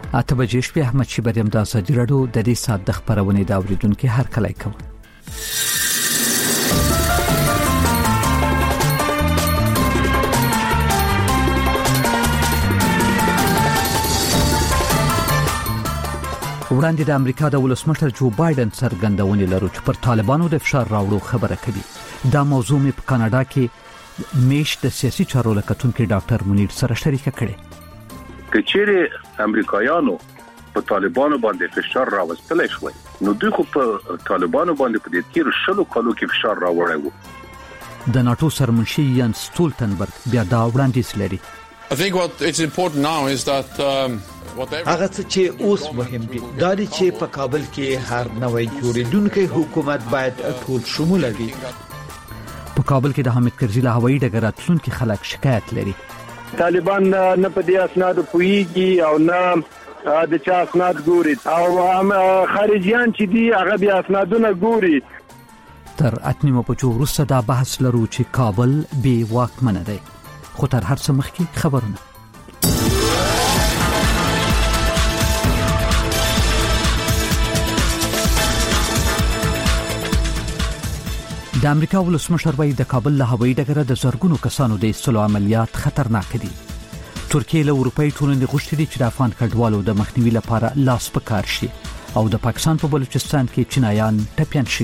اته بجې شپې احمد شیبریم د ازادي راډیو د دې ساعت د خبرونې دا اوریدونکو هر کله کوي. وړاندې د امریکا د ولسمشر جو بایدن څرګندونې لرو چې پر طالبانو د فشار راوړو خبره کوي. دا موضوع په کاناډا کې میش د سیاسي چارو لکتونکو ډاکټر منیر سره شریکه کړي. کچېره امریکایانو په طالبانو باندې فشار راوستل شوی نو دوی خو په طالبانو باندې په دې تیر شلو کالو کې فشار راوړی وو. د ناتو سرمنشي یان سټولټنبرګ بیا دا وړاندیز لري. I think what it's important now is that هغه چې اوس مهم دي دا چې په کابل کې هر نوې جوړیدونکو حکومت باید ټول شمول وي. په کابل کې د حامد کرزي له هوایي ډګر راتلونکو خلک شکایت لري. طالبان نه په دې اسناد پويږي او نه د چا اسناد ګوري او خارجيان چې دي هغه بیا اسنادونه ګوري. تر اتنیمو په چورسته دا بحث لرو چې کابل بي واکمنه دی. خو تر هر څه مخکې خبرونه. د امریکا ولسمشر وایي د کابل له هوایي ډګره د زرګونو کسانو د ایستلو عملیات خطرناک دي. ترکیه له اروپאי ټولنې غوښتي دي چې د افغان کډوالو د مخنیوي لپاره لاس په کار شي او د پاکستان په بلوچستان کې چینایان ټپيان شي.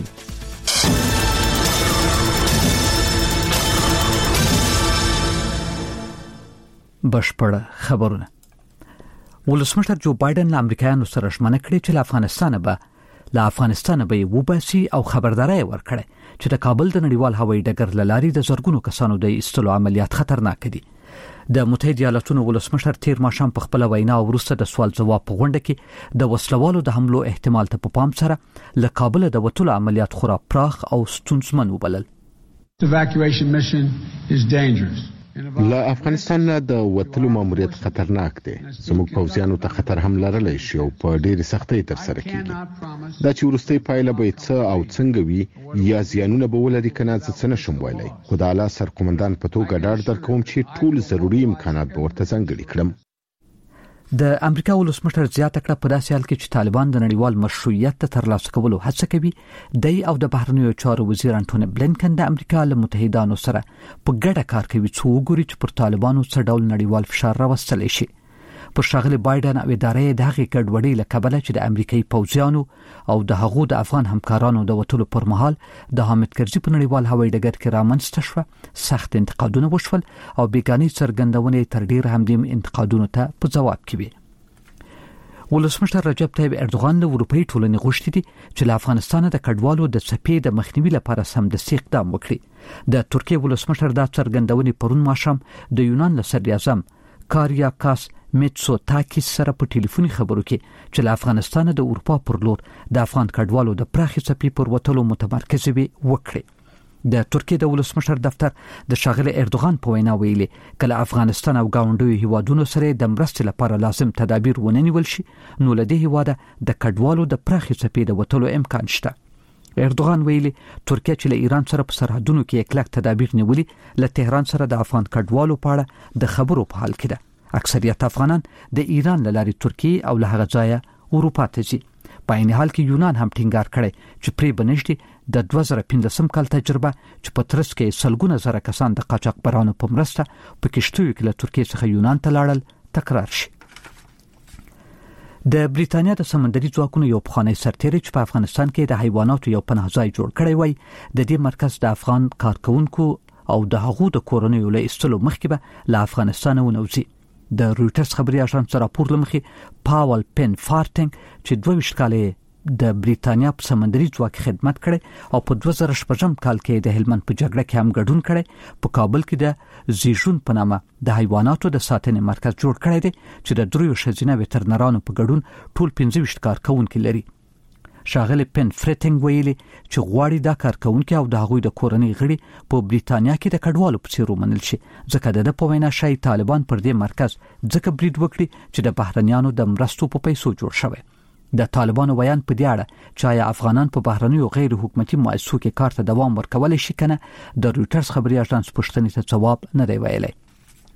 بشپړ خبرونه. ولسمشر جو بایدن له امریکایانو سره ژمنه کړې چې له افغانستان به وباسي او خبرداري ورکړي چې د کابل د نړیوال هوایي ډګر لاري د زرګونو کسانو د ایستلو عملیات خطرناک دي. د متحده ایالاتونو ولسمشر تیر ماښام په خپل وینا وروسته د سوال ځواب په غونډه کې د وسلوالو د حملو احتمال ته په پام سره له کابل د وټولو عملیات خورا پراخ او ستونزمن وبلل. له افغانستان د وټلو ماموریت خطرناک دی. زموږ پوځیانو ته خطر هم لرلی شي او په ډېر سختۍ تر سره کیږي. دا چې ورستۍ پایله به څه او څنګه وي یا زیانونه به ولري کنه څه نشم ویلای. خو د اعلی سرقومندان په توګه ډاډ درکوم چې ټول ضروري امکانات به ورته ځانګړي کړم. د امریکا ولسمشر زیاته کړه په داسې حال کې چې طالبان د نړیوال مشروعیت ترلاسه کولو هڅه کوي. دی او د بهرنیو چارو وزیر انټونی بلینکن د امریکا له متحدانو سره په ګډه کار کوي چې وګوري چې پر طالبانو څه ډول نړیوال فشار راوستل شي. پر شاغلي بایدن او ادارې د هغې ګډوډۍ له کبله چې د امریکایي پوځیانو او د هغو د افغان همکارانو د وټلو پر مهال د حامد کرزي په نړیوال هوایي ډګر کې رامنځته شوه سخت انتقادونه وشول او بیګاني څرګندونې تر ډیر همدې انتقادونو ته په جواب کې وي. ولسمشر رجب طيب اردوغان له اروپאי ټولنې غوښتي دي چې له افغانستان د کډوالو د څپې د مخنیوي لپاره سمدستي اقدام وکړي. د ترکیه ولسمشر دا څرګندونې پرون ماښام د یونان له صدر اعظم کاریاکاس میټسوتاکیس سره په ټلیفوني خبرو کې چې له افغانستان د اروپا پر لور د افغان کډوالو د پراخي څپې پر وټلو متمرکز وي وکړي. د ترکیه د ولسمشر دفتر د شاغله اردوغان په وینا ویلي کله افغانستان او گاونډیو هیوادونو سره د مرستې لپاره لازم تدابیر ونیول شي نو له دې هیواده د کډوالو د پراخي څپې د وټلو امکان شته. اردوغان ویلي ترکیه چې له ایران سره په سرحدونو کې کلک تدابیر نیولي له تهران سره د افغان کډوالو په اړه د خبرو په حال کې ده. اکثریت افغانان د ایران له لارې ترکیه او له هغه ځایه اروپا ته ځي. په عین حال کې یونان هم ټینګار کړي چې پرې بنشتي د 2015 کال تجربه چې په ترڅ کې سلګونه زره کسان د قاچاقبرانو په مرسته په کشتیو کې له ترکیه څخه یونان ته لاړل تکرار شي. د بریتانیا د سمندري ځواکونو یو پخوانی سرتیری چې په افغانستان کې د حیواناتو یو پناه ځای جوړ کړی وای د دې مرکز د افغان کارکونکو او د هغو د کورنیو له ایستلو مخکې به له افغانستان ونوځي. د رويټرز خبري اژانس راپور لمخې پاول پن فارټنګ چې 22 کال د بریتانیا په سمندري ځواک خدمت کړي او په 2016 کال کې د هلمند په جګړه کې هم ګډون کړي په کابل کې د زیژون په نامه د حیواناتو د ساتنې مرکز جوړ کړی دی چې د دریو ښځینه وترنرانو په ګډون ټول 25 کارکونکو لري. شاغله پن فرټنګ ویلي چې غواړي دا کارکونکو او د هغوی د کورنۍ غړي په بریتانیا کې د کډوالو په څیر ومنل شي ځکه د په وینا شای طالبان پر دې مرکز ځکه برید وکړي چې د بهرنیانو د مرستو په پیسو جوړ شوی. د طالبانو بیان په دې اړه چې آیا افغانان په بهرنیو غیر حکومتي مؤسسو کې کار ته دوام ورکول شي کنه د رويټرز خبري اژانس پوښتنې ته جواب نه دی ویلی.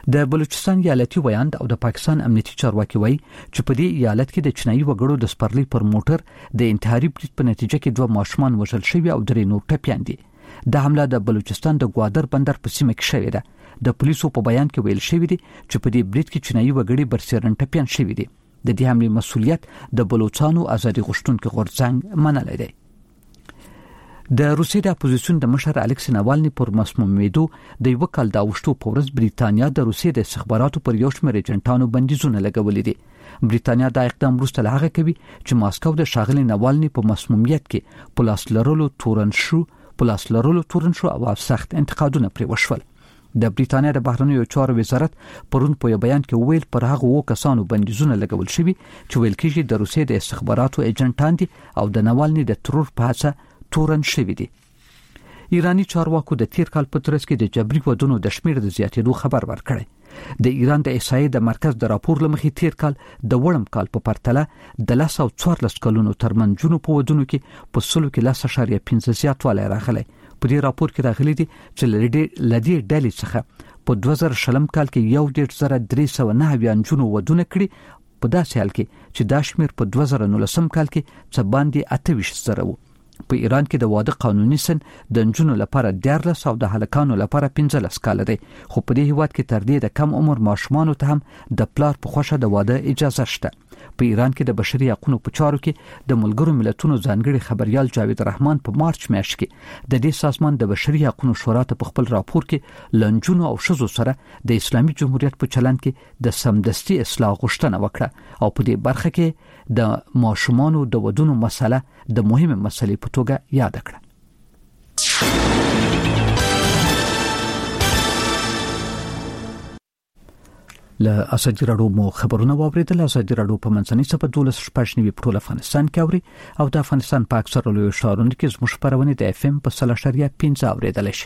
د بلوچستان ایالتي ویاند او د پاکستان امنیتي چارواکي وایي چې په دې ایالت کې د چینایي وګړو د سپرلي پر موټر د انتحاري برید په نتیجه کې 2 ماشومان وژل شوي او 3 نور ټپیان دي. د حمله د بلوچستان د ګوادر بندر په سیمه کې شوې ده. د پولیسو په بیان کې ویل شوی دی چې په دې برید کې چینایي وګړي برسېرن ټپیان شوي دي. د دې حملې مسؤلیت د بلوچستانو ازادي غوښتونکو غورځنګ منلی دی. د روسیې د اپوزیسیون د مشر الکسی ناوالني پر مسمومیدو د یو کال د اوشتو په ورځ بریتانیا د روسیې د استخباراتو پر یو شمېر ایجنټانو بندیزونه لګولې دي. بریتانیا دا اقدام وروسته له هغه کوي چې ماسکو د شاغلي ناوالني په مسمومیت کې پلاس لرلو تورن شو او سخت انتقادونه پرې وشول. د بریتانیا د بهرنیو چارو وزارت پرون په بیان کې ویل پر هغه وو کسانو بندیزونه لګول شوي چې ویل کېږي د روسیې د استخباراتو ایجنټان دي او د ناوالني د ترور په هڅه تورن شوي دي. ایرانی چارواکو د تیر کال په ترڅ کې د جبري ودونو د شمېر د زیاتېدو خبر ورکړی. د ایران د احصایې د مرکز د راپور لمخې تیر کال د وړم کال په پرتله د 14 کلونو ترمنځونو په ودونو کې په 10.15 زیاتوالی راغلی. په دې راپور کې راغلي دي چې لدی ډلې څخه په 2020 کال کې 1.309 جنو ودونه کړي، په داسې حال کې چې دا شمېر په 2019 کال کې څه باندې 28 زره و. په ایران کې د واده قانوني سن د نجونو لپاره 14 او د هلکانو لپاره 15 کال دی، خو په دې هیواد کې تر دې د کم عمر ماشومانو ته هم د پلار په خوښه د واده اجازه شته. په ایران کې د بشري حقوقو په چارو کې د ملګرو ملتونو ځانګړي خبريال جاوید رحمان په مارچ میاشت کې د دې سازمان د بشري حقوقو شورا ته په خپل راپور کې لنجونو او شذو سره د اسلامي جمهوریت په چلند کې د سمدستي اصلاح غوښتنه وکړه او په دې برخه کې د ماشومانو د ودونو مسله د مهمه مسلې په توګه یاد کړه. له اساجي راډیو مو خبرونه واوریدل. اساجي راډیو په منځنۍ صفحه 12 په ټول افغانستان کې اوري او د افغانستان په اکثره لوی ښارونو کې زموږ خبرونه د FM په 3.15 اوریدل شي.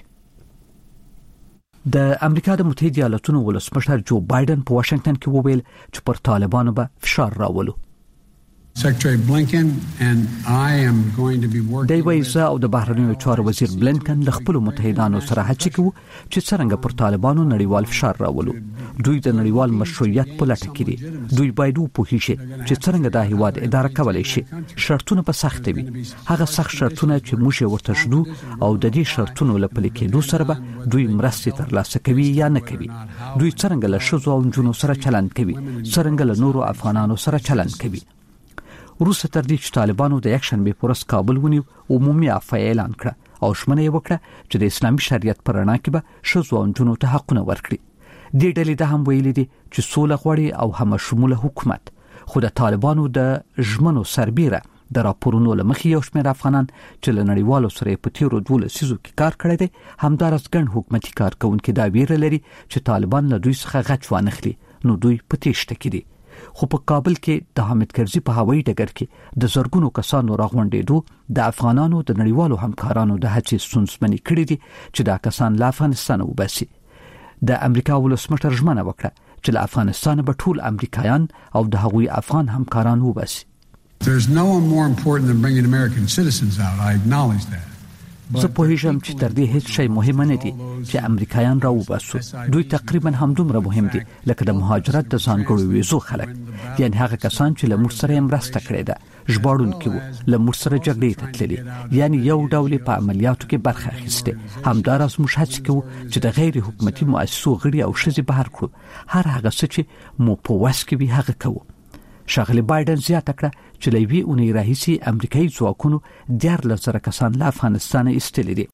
د امریکا د متحده ایالاتونو ولسمشر جو بایدن په واشنگټن کې وویل چې پر طالبانو به فشار راولو. Secretary Blinken and I am going to be working. دی وایي او د بهرنیو چارو وزیر بلنکن له خپل متحدانو سره هڅه کوي چې څنګه پر طالبانو نړیوال فشار راولو. دوی د نړیوال مشروعیت په لټه کې دي. دوی باید وپوهیږي چې څنګه د هیواد اداره کولای شي. شرطونه په سخت وي، هغه سخت شرطونه چې موږ ورته شدو او د دې شرطونو لپاره لیکلو سره به دوی مرستې ترلاسه کوي یا نه کوي. دوی څنګه له شذو او نجونو سره چلند کوي، څنګه له نورو افغانانو سره چلند کوي. روسه تر دې چې طالبانو د یکشنبه پر ورځ کابل ونیو عمومي عفو اعلان کړ او شمنه یې وکړه چې د اسلامي شریعت پر رڼا کې به شذو او نجونو ته حقونه ورکړي. دې ډلې د هم ویلي دي چې سوله غواړي او هم شموله حکومت، خو د طالبانو د ژمنو سربیره د راپورونو لمخې یو شمېر افغانان چې له نړیوالو سره په تیرو 12 لسیزو کې کار کړی دی همدارس ګڼ حکومتي کارکونکي دا ویره لري چې طالبان له دوی څخه غچ وانخلي، نو دوی په تیښته کې دي. خو په کابل کې د حامد کرزي په هوایي ډګر کې د زرګونو کسانو راغونډېدو د افغانانو د نړیوالو همکارانو د هڅې ستونزمنې کړې دي چې دا کسان له افغانستان وباسي. د امریکا ولسمشر ژمنه وکړه چې له افغانستان به ټول امریکایان او د هغوی افغان همکاران وباسي. There's no one more important than bringing American citizens out. I acknowledge that. زه پوهیږم چې تر دې هیڅ شی مهم نه دي چې امریکایان راوباسو. دوی تقریبا همدومره مهم دي لکه د مهاجرت د ځانګړو ویزو خلک، یعنی هغه کسان چې له موږ سره مرسته کړې ده، ژباړونکي وو، له موږ سره جګړې ته تللي، یعنی یو ډول په عملیاتو کې برخه اخیسته. همداراز موږ هڅه کوو چې د غیر حکومتي مؤسسو غړي او ښځې بهر کړو. هر هغه څه چې مو په وس کې وي هغه کوو. شاغلی بایدن زیاته کړه چې له یوې اونۍ راهیسې امریکایي ځواکونو 14,000 کسان له افغانستانه ایستلي دي.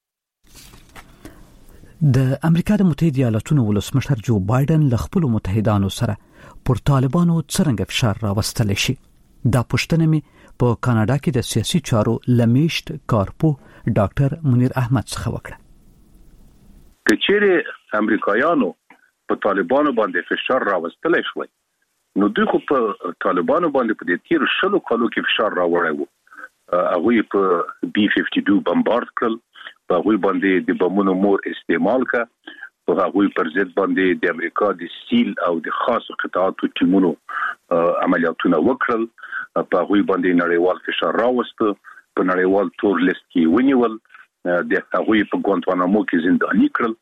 د امریکا د متحده ایالاتونو ولسمشر جو بایدن له خپلو متحدانو سره پر طالبانو څرنګه فشار راوستلی شي. دا پوښتنه مې په کاناډا کې د سیاسي چارو لمیشت کارپو ډاکټر منیر احمد څخه وکړه. که چیرې امریکایانو په طالبانو باندې فشار راوستلی شوی نو دوی خو په طالبانو باندې په دې تیر 10 کالو کې فشار راوړی وو. هغه په B-52 بمبارد کړل، په هغه باندې د بمونو مور استعمال کړ، په هغه پر ضد باندې د امریکا د سیل او د خاص قطاعاتو ټیمونو عملیاتونه وکړل، په هغه باندې نړیوال فشار راوست، په نړیوال تور لیست کې ونیول، د هغه په ګوانتانامو کې زنداني کړل.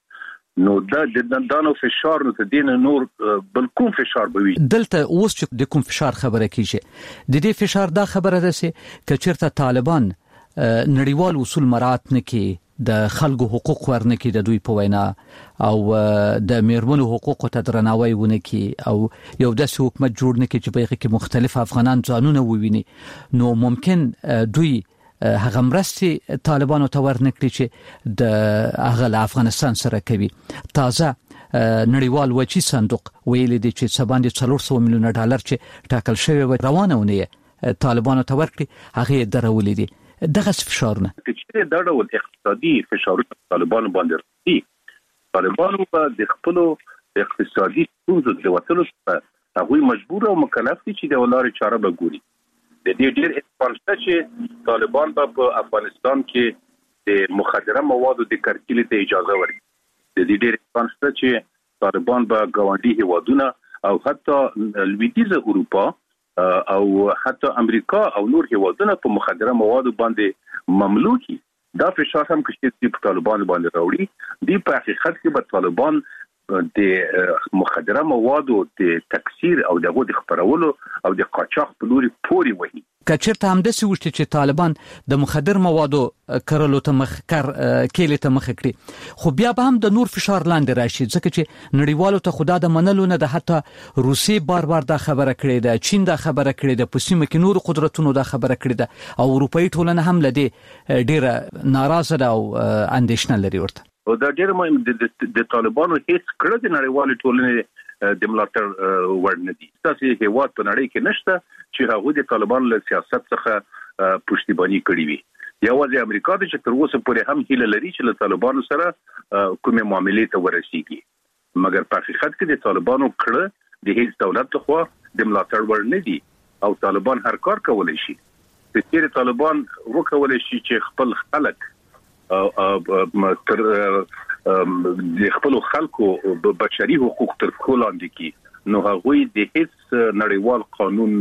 نو د دانو فشار نو دین نور بل کوم فشار به وي دلته اوس چې د کوم فشار خبره کیږي د دې فشار دا خبره ده چې کچرته طالبان نړیوال اصول مراعات نه کوي د خلکو حقوق ورنکي د دوی په وینا او د میرمنو حقوقو ته درناوی ونکي او یو داسې حکومت جوړ نکي چې په هغه کې مختلف افغانان ځانونه وویني نو ممکن دوی هغه مرستي طالبانو ته ورنکړي چې د هغه افغانستان سره کوي تازه نړیوال وچی صندوق ویل دي چې سباندې 400 میلیون ډالر چې ټاکل شوی و روانه ونه طالبانو ته ورکړي هغه درولې دي دغه فشارونه چې دا ډول اقتصادي فشارونه طالبانو باندې راځي طالبانو په د خپل اقتصادي ستونزو د وټلو څخه هغه مجبور او مکلف دي چې د ولارې چاره به ګوري د دې ډېر احتمال شته چې طالبان په افغانستان کې د مخدره موادو د کارتل ته اجازه ورکړي د دې ډېر احتمال شته چې طالبان به ګاونډي هیوادونه او حتی لویدیزه اروپا او حتی امریکا او نور هیوادونه په مخدره موادو باندې مملوکي دا فشار هم کې په طالبان باندې راوړي دی په حقیقت کې به طالبان د مخدره موادو د تکثیر او د خپرولو او د قاچاق په لوري پوري وهي کچرته هم د سوشت چې طالبان د مخدر موادو کرلو ته کېله ته مخ کړي خو بیا به هم د نور فشار لاندې راشي ځکه چې نړیوالو ته خدا د منلو نه د حتی روسي بار دا خبره کړې ده چین دا خبره کړې ده په سیمه کې نور قدرتونو دا خبره کړې ده او اروپאי ټولنه هم لدی ډیره ناراضه ده او اندېښنه لري ورته او دا ډېر مهم د طالبانو هیڅ کړه د نړیوال ټولنې د ملاتړ ورنه دي تاسو هیواد په نړۍ کې نشته چې هغه د طالبانو له سیاست څخه پښتیبانی کړی وي یوازې امریکا د چې تر اوسه پورې هم هیله لري چې له طالبانو سره کومه معاملې ته ورسیږي مګر په حقیقت کې د طالبانو کړه د هیڅ دولت خو د ملاتړ ورنه دي او طالبان هر کار کولای شي چې طالبان وکولای شي چې خپل خلک تر د خپل خلکو بشري حقوق تر کولاندې کی نو هغه د هیڅ نړیوال قانون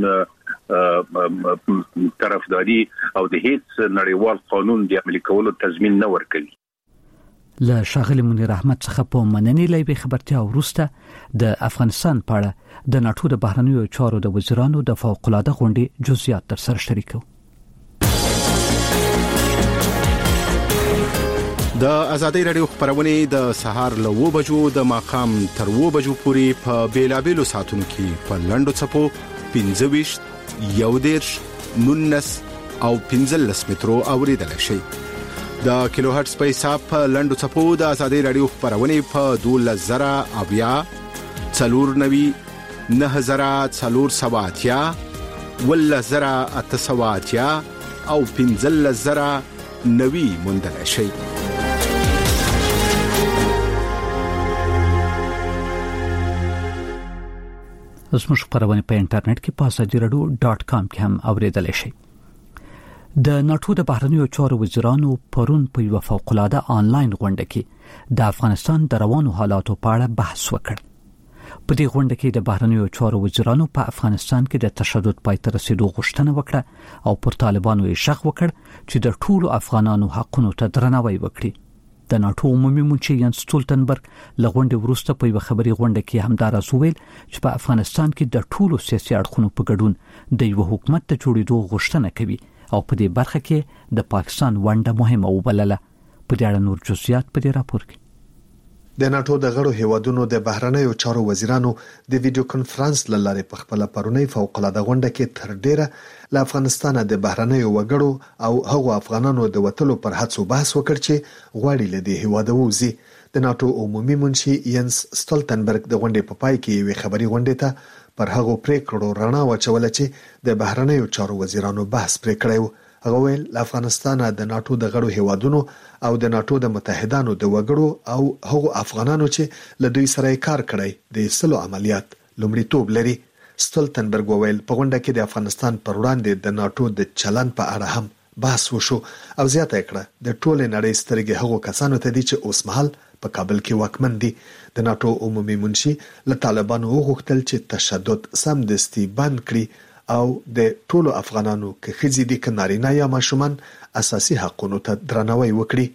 طرفداري او د هیڅ نړیوال قانون د عملي کولو تضمین نه ورکوي له شاغلی منیر احمد څخه په مننې لایبي خبرتیا ورسته د افغانستان په اړه د ناتو د بهرنیو چارو د وزیرانو د فوق العاده غونډې جزئیات تر سره شریکو د ازادي رادیو خبرونه د سهار له 2 بجو د ماقام تر 2 بجو پورې په بیلابېلو ساعتونو کې په لندو چپو 15 یودیرش 19 او 15 مترو اوریدل شي د کیلو هرتز په حساب په لندو چپو د ازادي رادیو خبرونه په 2000 اویا 490 9000 ولا زرا التسواتیا او 15000 نوي مندل شي زموږ خبرونه په انټرنیټ کې په asadiradu.com کې هم اوریدل شي. د ناتو د بهرنیو چارو وزیرانو پرون په یو فوق العاده آنلاین غونډه کې د افغانستان د روانو حالاتو په اړه بحث وکړ. په دې غونډه کې د بهرنیو چارو وزیرانو په افغانستان کې د تشدد پای ته رسیدو غوښتنه وکړه او پر طالبانو یې شغ وکړ چې د ټولو افغانانو حقونو ته درناوی وکړي. د ناتو عمومي منشي ینس سټولټنبرګ لغونډه ورسته په یو خبري غونډه کې همدار ویل چې په افغانستان کې د ټولو سیاسي اړخونو په ګډون د یو حکومت ته جوړېدو غوښتنه کوي او په دې برخه کې د پاکستان ونډه مهمه وبلله. په دې اړه نور جزئیات په دې راپور کې. د ناتو د غړو هیوادونو د بهرنیو چارو وزیرانو د ویډیو کانفرنس لاره په خپل پرونی فوق العاده غونډه کې تر ډیره له افغانستان د بهرنیو وګړو او هغو افغانانو د وټلو پر هڅو بحث وکړ چې غواړي له دې هیواده ووزي. د ناتو عمومي منشي ینس سټولټنبرګ د غونډې په پای کې یو خبري غونډه ته پر هغو پریکړو رڼا واچول چې د بهرنیو چارو وزیرانو بحث پرې کړی. هغه ویل افغانستان د ناتو د غړو هیوادونو او د ناتو د متحدانو د وګړو او هغو افغانانو چې له دوی سره کار کړی د سلو عملیات لومړیتوب لري. سټولټنبرګ ویل په غونډه کې د افغانستان پر وړاندې د ناتو د چلن په اړه هم بحث وشو او زیاته کړه د ټولې نړۍ سترګې هغو کسانو ته دي چې اوس مهال په کابل کې واکمن دي. د ناتو عمومي منشي له طالبانو وغوښتل چې تشدد سمدستي بند کړي او د ټولو افغانانو کې خزي دي کنارینه یا ماشومان اساسي حقوقو ته درناوی وکړي.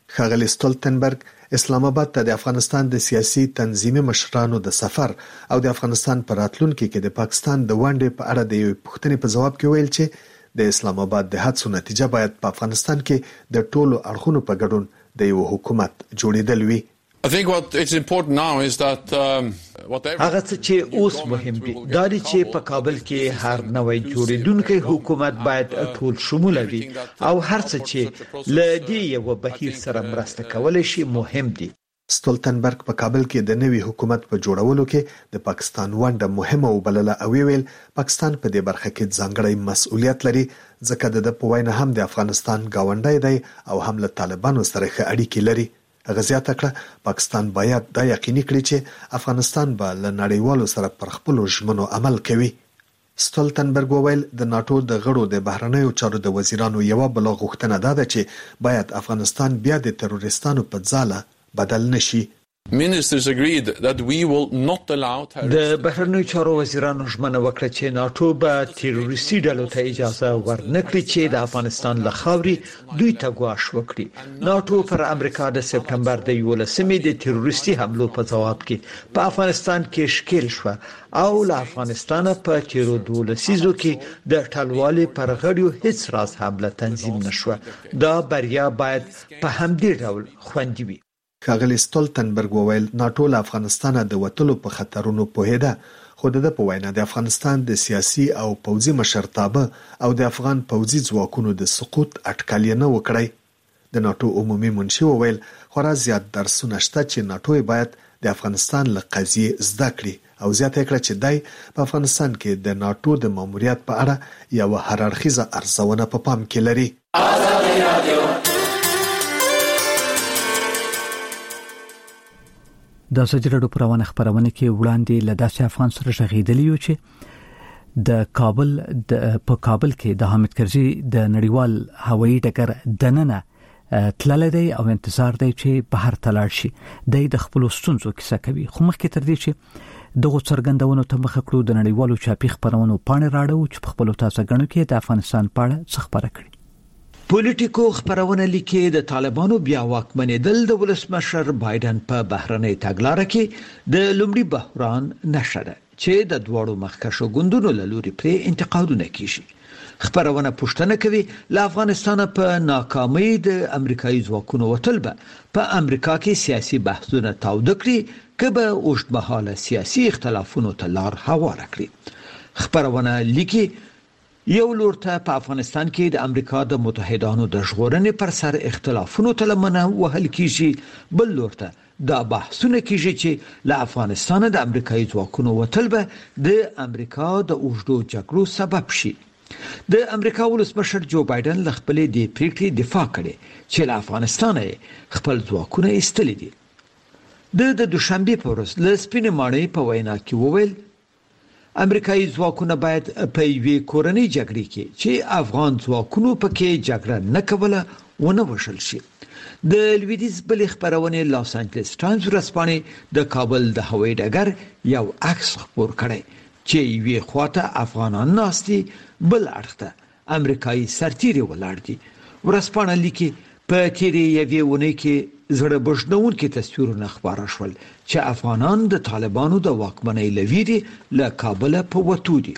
ښاغلي سټولتنبرګ اسلام آباد ته د افغانستان د سیاسي تنظیمي مشرانو د سفر او د افغانستان پر راتلونکي کې د پاکستان د ونډې په اړه د یو پوښتنې په جواب کې ویل چې د اسلام آباد د هڅو نتیجه باید په افغانستان کې د ټولو اړخونو په ګډون د یو حکومت جوړیدل وي. I think what it's important now is that هغه څه چې اوس مهم دي دا دی چې په کابل کې هر نوې جوړیدونکو حکومت باید ټول شمول وي او هر څه چې لدی یو بهیر سره مرسته کول شي مهم دي. سټولتنبرګ په کابل کې د نوي حکومت په جوړولو کې د پاکستان ونډه مهمه وبلله او ویل پاکستان په دې برخه کې ځانګړی مسؤلیت لري ځکه د پوینه هم د افغانستان گاونډی دی او هم له طالبانو سره ښه اړیکې لري. هغه زیاته کړه پاکستان باید دا یقیني کړي چې افغانستان به له نړیوالو سره پر خپل ژمنو عمل کوي. سټولتنبرګ وویل د ناتو د غړو د بهرنیو چارو د وزیرانو یو بل غوښتنه ده چې باید افغانستان بیا د تروریستانو په ځاله بدل نشي. Ministers agreed that we will not allow د بهرنیو چارو وزیرانو ژمنه وکړه چې ناتو به تروریستي ډلو ته اجازه ورنکړي چې د افغانستان له خاورې دوی ته ګواښ وکړي. ناتو پر امریکا د سپتمبر د 11مې د تروریستي حملو په جواب کې په افغانستان کې شکیل شو او له افغانستان په تیرو 12 لسیزو کې د ټلوالي پر غړیو هیڅ راز حمله تنظیم نشو. دا بریا باید په همدې ډول خوندي وي. ښاغلي سټولتنبرګ وویل ناتو له افغانستان د وټلو په خطرونو پوهیده خو د په وینا د افغانستان د سیاسي او پوځي مشرتابه او د افغان پوځي ځواکونو د سقوط اټکل نه وکړي. د ناتو عمومي منشي وویل خورا زیات درسونه شته چې ناتو باید د افغانستان له قضیې زده کړي او زیاته کړه چې دای په افغانستان کې د ناتو د ماموریت په اړه یو هررخیزه ارزونه په پام کې لري. د سجرډو پروانه خبرونه کې وړاندې لداسې افغان سره شغیدلی یو چې د کابل کې د حامد کرزي د نړیوال هوایي ډګر دننه تلل دی او انتظار دی چې بهر تلاړ شي د خپل ستونزو کیسه کوي. خو مخکې تر دې چې دغه څرګندونو ته مخ کړو د نړیوالو چاپی خبرونو پاڼې راړو چې په خپل تاسو غنو کې د افغانستان په اړه څه خبره کړي. پولیټیکو خبرونه لیکي د طالبانو بیا واکمنېدل د ولسمشر بایدن په بهرنۍ تګلارې کې د لومړي بحران نشه ده چې د دوړو مخکښو ګوندونو له لوري پرې انتقادونه کیږي. خبرونه پوښتنه کوي له افغانستان په ناکامۍ د امریکایي ځواکونو وټل به په امریکا کې سیاسي بحثونه تاوده کړي کبه اوږدمهاله سیاسي اختلافونو ته لار هواره کړي. خبرونه لیکي یو لور ته په افغانستان کې د امریکا د متحدانو د ژغورنې پر سر اختلافونو ته لمنه وهل کیږي، بل لور ته دا بحثونه کیږي چې له افغانستان د امریکایي ځواکونو وتل به د امریکا د اوږدو جګړو سبب شي. د امریکا ولسمشر جو بایدن له خپلې د پریکړې دفاع کړي چې له افغانستان خپل ځواکونه ایستلي دي. د دوشنبه په ورځ له سپینې ماڼۍ په وینا کې وویل امریکایي ځواکونه باید په یوې کورنۍ جګړې کې چې افغان ځواکونو پکې جګړه نه کوله ونه وشل شي. د لویدیز بل خبرونه لاس انجلس ټایمز ورځپاڼې د کابل د هوایي ډګر یو عکس خپور کړی چې یوې خواته افغانان ناستي بل اړخته امریکایي سرتیري ولاړ دي. ورځپاڼه لیکي په تیرې یوې ونې کې زړه بشنونکي تصویرونه خبره شول چې افغانان د طالبانو د واکمنۍ لویري له کابل په وټو دي.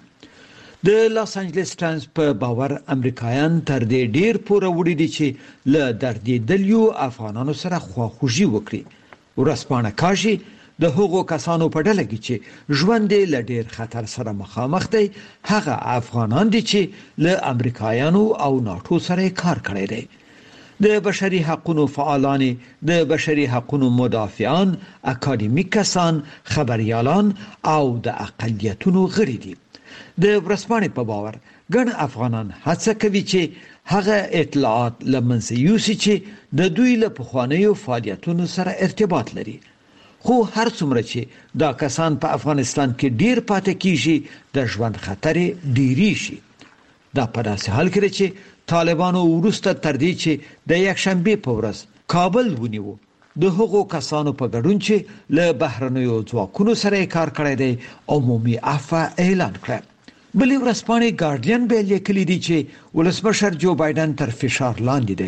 د لاس انجلس ټایمز په باور امریکایان تر دې ډیر پوره وړي دي چې له دردېدلیو افغانانو سره خواخوږي وکړي. ورځپاڼه کاږي د هغو کسانو په ډله کې چې ژوند له ډیر خطر سره مخامخ دي هغه افغانان دي چې له امریکایانو او ناتو سره کار کړی دی. د بشري حقوقو فعالان، د بشري حقوقو مدافعان، اکاډمیک کسان، خبريالان او د اقلیتونو غړي دي. د ورځپاڼې په باور ګڼ افغانان هڅه کوي چې هغه اطلاعات لمنځه یوسي چې د دوی له پخوانیو فعالیتونو سره ارتباط لري. خو هر څومره چې دا کسان په افغانستان کې ډیر پاتې کیږي د ژوند خطر ډیری شي. دا په داسې حال کې چې طالبانو ورسته تر دې چې د یکشنبه په ورځ کابل ونیو د هغو کسانو په ګډون چې له بهرنیو ځواکونو سره کار کړی دی عمومي عفو اعلان کړ. بلې ورځپاڼې ګارډین به لیکلي دي چې ولسمشر جو بایدن تر فشار لاندې دی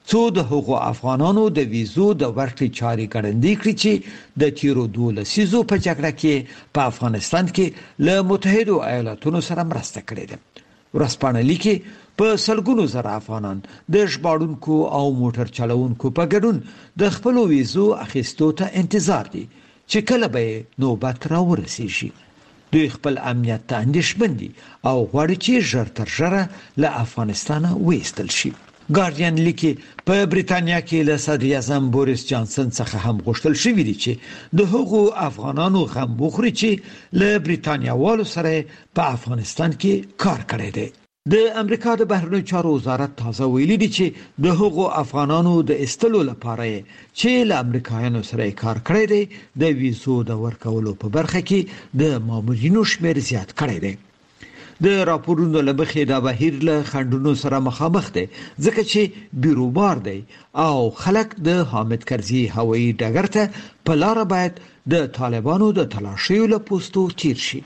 څو د هغو افغانانو د ویزو د ورکړې چارې ګړندې کړې چې د تیرو 12 لسیزو په جګړه کې په افغانستان کې له متحده ایالاتونو سره مرسته کړې ده. ورځپاڼه لیکي په سلګونو زره افغانان د ژباړونکو او موټر چلوونکو په ګډون د خپل ویزو اخیستو ته انتظار دي چې کله به نوبت راورسیږي. دوی خپل امنیت ته اندېښمن دي او غواړي چې ژر تر ژره له افغانستانه وایستل شي. ګارډین لیکي په بریتانیا کې له صدر اعظم بوریس جانسن څخه هم غوښتل شوی دی چې د هغو افغانانو غم وخوري چې له بریتانیا والو سره په افغانستان کې کار کړی دی. د امریکا د بهرنیو چارو وزارت تازه ویلي دی چې د هغو افغانانو د استلو لپاره چې له امریکایانو سره کار کړی دی د ویزو د ورکولو په برخه کې د مامورینو شمیر زیات کړی دی. د راپورونو لبخې د بهیر له خندونو سره مخامخ دی ځکه چې بیروبار دی او خلک د حامد کرزي هوایي ډګر ته په لار باید د طالبانو د تلاشیو له پوسټو تیر شي.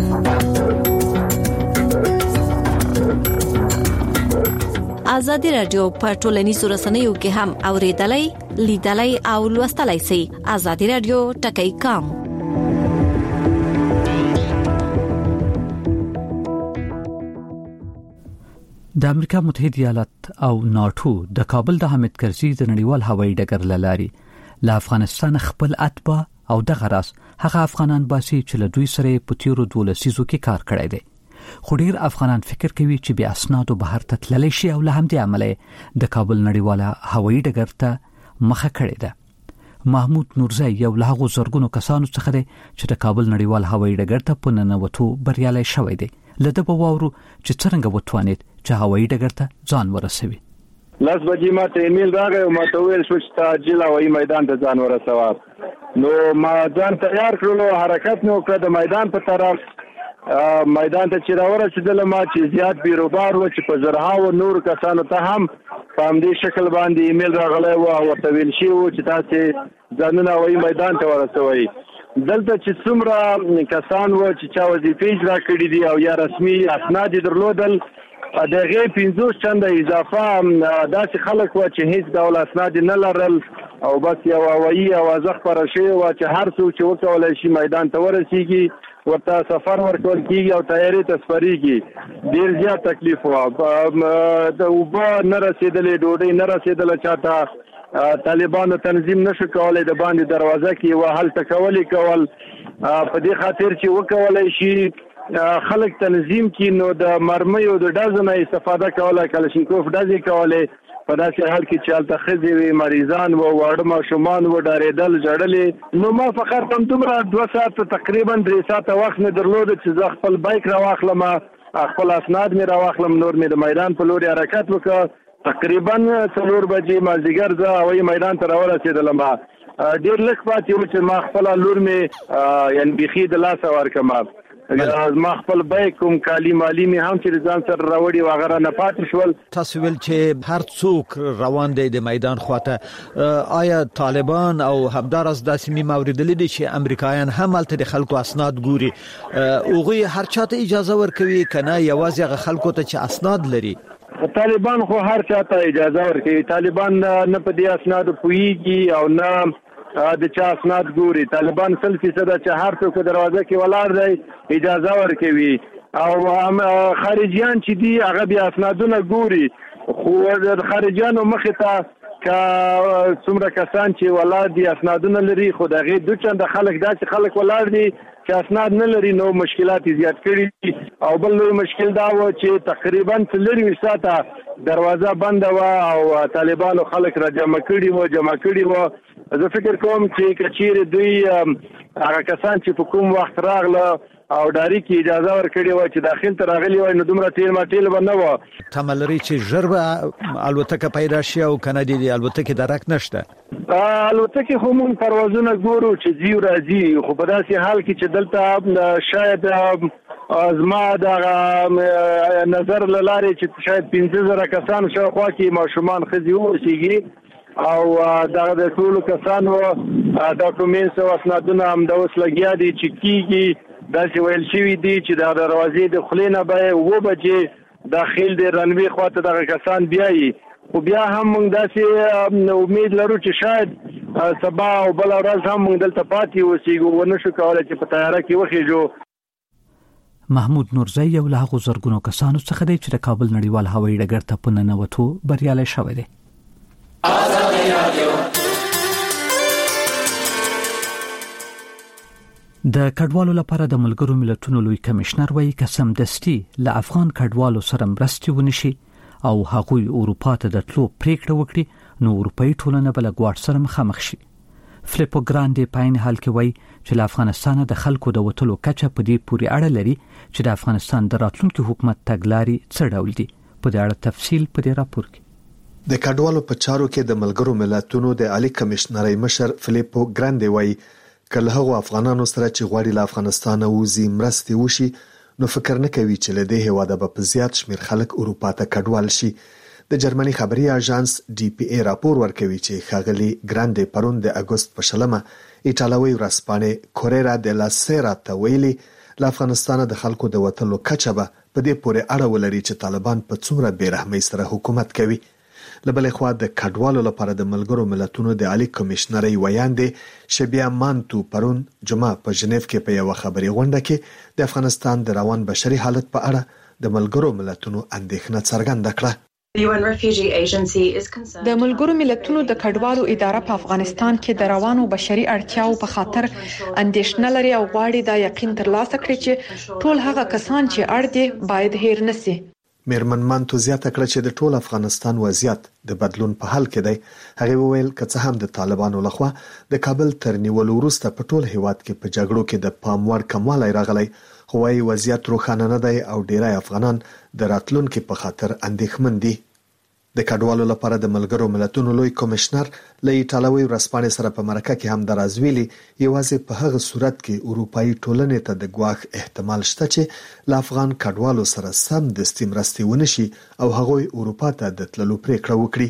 ازادي رادیو په ټولنیزو رسنیو کې هم اوریدلای، لیدلای او لوستلای شئ. ازادي رادیو ټکی کام. د امریکا متحده ایالات او ناتو د کابل د حامد کرزي د نړیوال هوایي ډګر لاري له افغانستان خپل اتباع او د غراس هغه افغانان باسي چې له دوی سره په تیرو 12 لسیزو کې کار کړی دی. خو ډیر افغانان فکر کوي چې بیا اسناد بهر ته تللی شي او له همدې عمله د کابل نړیواله هوایي ډګر ته مخه کړې ده. محمود نورزی یو له هغو زرګونو کسانو څخه دی چې د کابل نړیوال هوایي ډګر ته په ننوتو بریالی شوی دی. لده به واورو چې څنګه وتوانید چې هوایي ډګر ته ځان ورسوي. لاس بجې ما ته ایمیل راغی او ما ته ویل شو چې تعجیل هوایي میدان ته ځان ورسوه. نو ما ځان تیار کړلو، حرکت مې وکړ د میدان په طرف. میدان ته چې راورسېدل ما چې زیات بیروبار و چې په زرهاو نور کسانو ته هم په همدې شکل باندې ایمیل راغلی و او ورته ویل شوي و چې تاسې ځانونه هوایي میدان ته ورسوئ. دلته چې څومره کسان و چې چا وظیفې اجرا کړي دي او یا رسمي اسناد یې درلودل، د هغې 50 چنده اضافه داسې خلک و چې هیڅ ډول اسناد نه لرل او بس یو هوایي اوازه خپره شوې وه چې هر څوک چې وکولی شي میدان ته ورسیږي، ورته سفر ورکول کیږي او تیاری ته سپریږي. ډیر زیات تکلیف و، د اوبه نه رسېدلې، ډوډۍ نه رسېدله چاته، طالبانو تنظیم نشو کولی د باندې دروازه کې و هلته کولی کول. په دې خاطر چې وکولی شي خلک تنظیم کی نو د مرمیو د ډزو نه استفاده کوله، کلشینکوف ډزې کولې. په داسې حال کې چې هلته ښځې وې، مریضان و، واړه ماشومان و، ډارېدل، ژړلې. نو ما فقط هم دومره 2 ساعته تقریبا 3 ساعته وخت مې درلوده چې زه خپل بایک راواخلم، خپل اسناد مې راواخلم، نور مې د میدان په لوري حرکت وکړ. تقریبا 4 بجې مازدیګر زه هوایي میدان ته راورسېدلم. ډېر لږ پاتې و چې ما خپله لور مې یعنې بیخي د لاسه ورکړم. ما خپل بایک کوم کالي مالي مې هم چې ځان سره راوړي و هغه نه پاتې شول. تاسو ویل چې هر څوک روان دی د میدان خواته، آیا طالبان او همدارس داسې مې اوریدلي دي چې امریکایان هم هلته د خلکو اسناد ګوري؟ هغوی هر چاته اجازه ورکوي که نه یوازې هغه خلکو ته چې اسناد لري؟ طالبان خو هر چاته اجازه ورکوي. طالبان نه په دې اسنادو پوهیږي او نه د چا اسناد ګوري. طالبان 100% چې هر څوک دروازه کې ولاړ دی اجازه ورکوي او خارجيان چې دي هغه بیا اسنادونه ګوري. خو د خارجيانو مخې ته که څومره کسان چې ولاړ دي اسنادونه لري، خو د هغې 2 چنده خلک داسې خلک ولاړ دي چې اسناد نه لري، نو مشکلات زیات کړي. او بل لوی مشکل دا و چې تقریبا 4 ساعته دروازه بنده و او طالبانو خلک را جمع کړي و. زه فکر کوم چې کچیر دوی هغه کسان چې په کوم وخت راغله او ډاری کې اجازه ورکړې و چې داخل ته راغلي وای نو دومره تیل به نه و. تملري چې ژر به الوتکه پیدا شي او کنه دي الوتکه درک نشته. الوتکه خو مون پروازونه ګورو چې زیو راځي، خو په داسې حال کې چې دلته شاید زما د نظر لاره چې شاید 15000 کسان شاوخوا کې ماشومان ښځې اوسېږي او دغه د ټولو کسانو ډاکومنټس او اسنادونه هم د اوس لګیا دي چې کیږي. داسې ویل شوي دي چې د دروازې د خولې نه به 9 بجې داخل د رنوي خواته دغه کسان بیایي. خو بیا هم موږ داسې امید لرو چې شاید سبا او بل ورځ هم موږ دلته پاتې اوسېږو ونشو کولی چې په تیاره کې وخېږو. محمود نورزی یو له هغو زرګونو کسانو څخه دی چې د کابل نړیوال هوایي ډګر ته په ننوتو بریالی شوی دی. د کډوالو لپاره د ملګرو ملتونو لوی کمشنر وایي که سمدستي له افغان کډوالو سره مرستې ونشي او هغوی اروپا ته د تلو پریکړه وکړي نو اروپایي ټولنه به له ګواښ سره مخامخ شي. فلیپو ګراندي په عین حال کې وایي چې له افغانستان د خلکو د وتلو کچه په دې پورې اړه لري چې د افغانستان د راتلونکي حکومت تګلارې څه ډول دي. په دې اړه تفصیل په دې راپور کې. د کډوالو په چارو کې د ملګرو ملتونو د عالی کمشنرۍ مشر فلیپو ګراندي وایي کله هغه افغانانو سره چې غواړي له افغانستان وځي مرستې وشي نو فکر نه کوي چې له دې هواده په زیات شمیر خلک اروپا ته کډوال شي. د جرمني خبري اژانس ډي پی ای راپور ورکوي چې خاغلی ګراندي پرون د اگست په شلمه ایټالوي ورځپاڼې کوريرا د لا سيرا ته ویلي له افغانستان د خلکو د وتلو کچه به په دې پورې اړه ولري چې طالبان په څومره بیرحمۍ سره حکومت کوي. لبلې خوا د کډوالو لپاره د ملګرو ملتونو د عالی کمشنرۍ ویاندې شبیا مانتو پرون جمعه په ژنیف کې په یو خبري غونډه کې د افغانستان د روان بشري حالت په اړه د ملګرو ملتونو اندېښنه څرګنده کړه. د ملګرو ملتونو د کډوالو اداره په افغانستان کې د روانو بشري اړتیاو په خاطر اندېښنه لري او غواړي دا یقین ترلاسه کړي چې ټول هغه کسان چې اړ دي باید هیر نشي. میرمن مانتو زیاته کړه چې د ټول افغانستان وضعیت د بدلون په حال کې دی. هغه وویل که څه هم د طالبانو لخوا د کابل تر نیولو وروسته په ټول هیواد کې په جګړو کې د پام وړ کموالی راغلی خو وايي وضعیت روښانه نه دی او ډیری افغانان د راتلونکو په خاطر اندېښمن دي. د کډوالو لپاره د ملګرو ملتونو لوی کمشنر له ایټالوي ورځپاڼې سره په مرکه کې هم درازویلي یوازې په هغه صورت کې اروپאי ټولنې ته د ګواښ احتمال شته چې له افغان کډوالو سره سم د استمرارستي ونشي او هغوی اروپا ته د تللو پریکړه وکړي.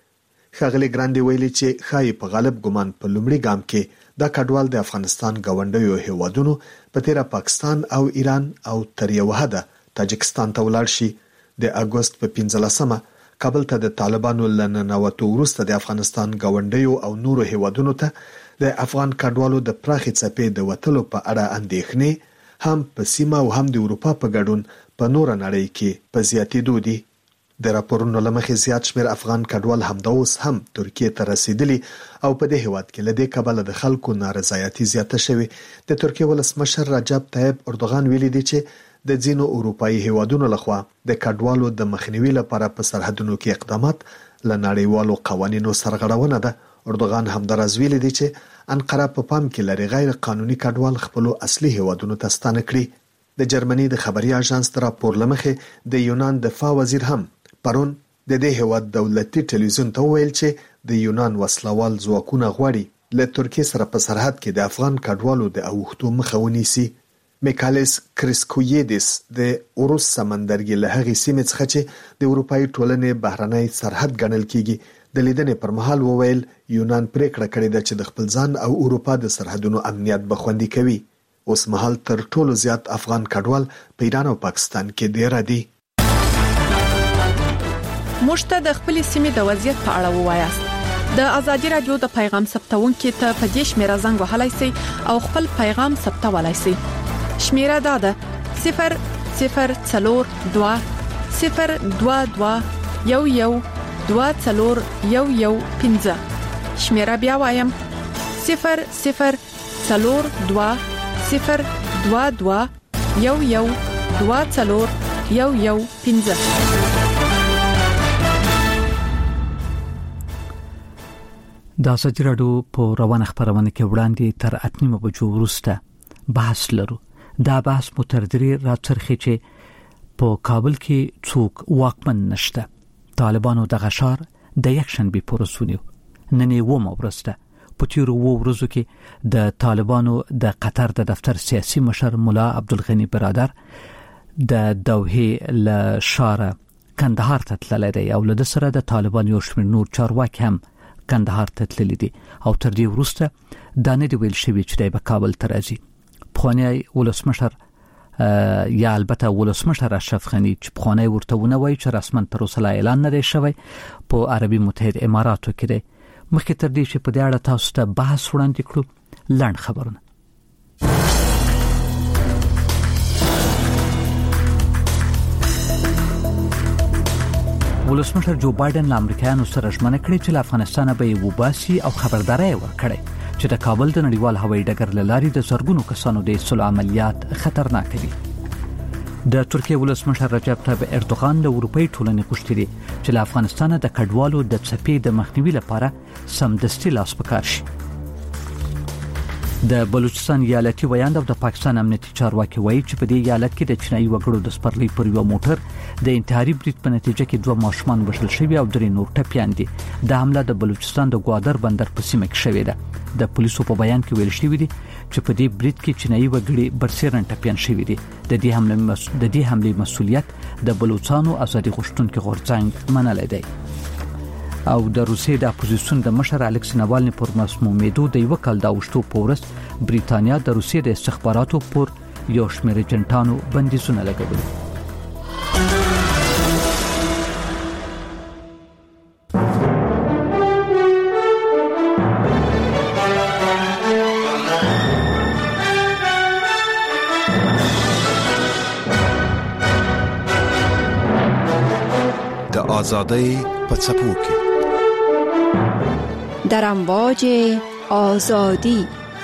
خاغلی ګراندي ویلي چې خای په غالب ګمان په لومړي ګام کې دا کډوال د افغانستان ګاونډیو هیوادونو په تیره پاکستان او ایران او تر یو حده تاجکستان ته ولاړ شي. د اگست په 15مه کابل ته د طالبانو لننوتو وروسته د افغانستان ګاونډیو او نورو هیوادونو ته د افغان کډوالو د پراخې څپې د وتلو په اړه اندېښنې هم په سیمه او هم د اروپا په ګډون په نور نړۍ کې په زیاتېدو دي. د راپورونو لمخې زیات شمیر افغان کډوال همدا اوس هم ترکیه ته رسیدلي او په دې هیواد کې لدې کبله د خلکو نارضایتي زیاته شوې. د ترکیه ولسمشر رجب طیب اردوغان ویلي دی چې د ځینو اروپאי هیوادونو لخوا د کډوالو د مخنیوي لپاره په سرحدونو کې اقدامات له نړیوالو قوانینو سرغړونه ده. اردوغان هم درازویلي دی چې انقره په پام کې لري غیر قانوني کډوال خپل اصلي هیوادونو ته ستانه کړي. د جرمني د خبري اژانس تر راپور لمخې د یونان دفاع وزیر هم پرون د دې هیواد دولتي ټلویزیون ته ویل چې د یونان وسلوال ځواکونه غواړي له ترکیه سره په سرحد کې د افغان کډوالو د اوښتو مخه ونیسي. میکالیس کریسکویدس د اوروس سمندرګي له هغې سیمې څخه چې د اروپאי ټولنې بهرنی سرحد ګڼل کیږي د لیدنې پر مهال وویل یونان پریکړه کړې ده چې د خپل ځان او اروپا د سرحدونو امنیت به خوندي کوي. اوس مهال تر ټولو زیات افغان کډوال په ایران او پاکستان کې ډیر دي. مشته د خپل سیمې د وضعیت په اړه ووایاست. د ازادي رادیو د پیغام ثبتونکو ته په دې شمیره زنګ وهلای شئ او خپل پیغام ثبتولای شئ. شمیره دا ده 0042 022 11 24115. شمیره بیا وایم 0042 022 11 24115. د ازادي رادیو په روانه خبرونه کې وړاندې تر 8 بجو وروسته بحث لرو. دا بحث متردري راڅرخي چې په کابل کې څوک واکمن نشته. طالبانو د غشار د یکشنبه پورسونیو نن یې و مورسته په تیرو ورځو کې د طالبانو د قطر د دفتر سیاسي مشر مولا عبدالغنی برادر د دوحه له شار کندهار ته تللی دی او له سره د طالبان یو شمېر نور چارواکي هم کندهار ته تللی دي او تر دې وروسته دا نه دی ویل شوی چې د کابل ته راځي. پخوانی ولسمشر یا البته ولسمشر اشرف غنی چې پخوانی ورته ونوي چې رسمن تر اوسه اعلان نه دی شوی په عربي متحده اماراتو کې دی. مخکې تر دې چې په دې اړه تاسو ته بحث وړاندې کړو لاند خبرونه. ولسمشر جو بایدن له امریکایانو سره ژمنه کړې چې له افغانستان به یې وباسي او خبرداري ورکړي چې د کابل د نړیوال هوایي ډګر له لارې د زرګونو کسانو د ایستلو عملیات خطرناک دي. د ترکیه ولسمشر رجب طیب اردوغان له اروپאי ټولنې غوښتي دي چې له افغانستان د کډوالو د څپې د مخنیوي لپاره سمدستي لاس پکار شي. د بلوچستان ایالتي ویاند او د پاکستان امنیتي چارواکي وایي چې په دې ایالت کې د چینایي وګړو د سپرلي پر یو موټر د انتحاري برید په نتیجه کې 2 ماشومان وژل شوي او 3 نور ټپیان دي. د حمله د بلوچستان د ګوادر بندر په سیمه کې شوې ده. د پولیسو په بیان کې ویل شوی دی چې په دې برید کې چینایي وګړي برسېرن ټپیان شوي دي. د دې حمله مسؤلیت د بلوچستانو ازادي غوښتونکو غورځنګ منلای دی. او د روسیې د اپوزیسیون د مشر الکسی ناوالني پر مسمومیدو د یو کال د اوشتو پورس بریتانیا د روسیې د استخباراتو پر یو شمېر جنټانو بندیزونه لګولي. د آزادۍ په څپو کې در امواج آزادی.